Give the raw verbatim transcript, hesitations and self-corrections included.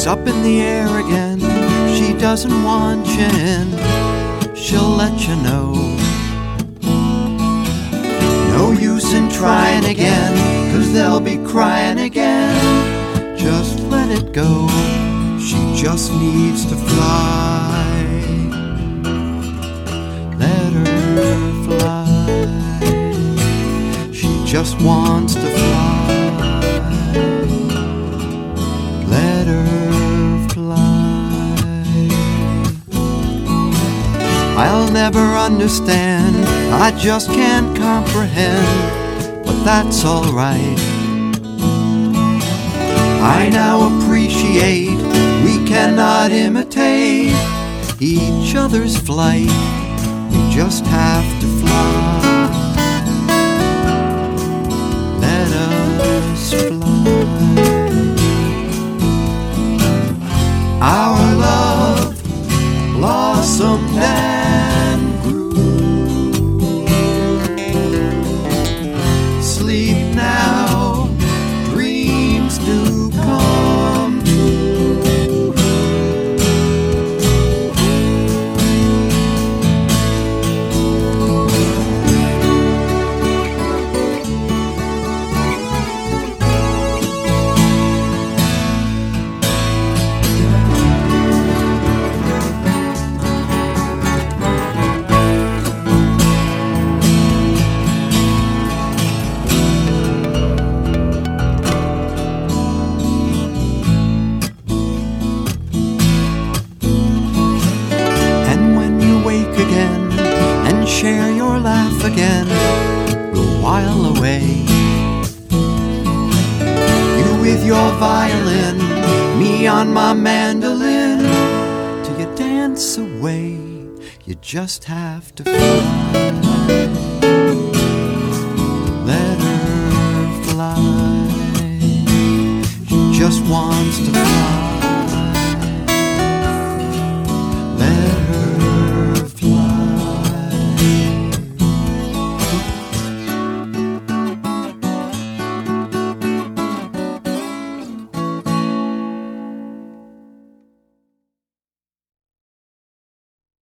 She's up in the air again. She doesn't want you in. She'll let you know. No use in trying again, 'cause they'll be crying again. Just let it go. She just needs to fly. Let her fly. She just wants to fly. Let her fly. I'll never understand, I just can't comprehend, but that's alright. I now appreciate we cannot imitate each other's flight. We just have to fly. Let us fly. Our love blossomed and grew. Sleep now, dreams do come true. Share your laugh again, we'll while away. You with your violin, me on my mandolin. Till you dance away, you just have to fly. Let her fly. She just wants to fly. Let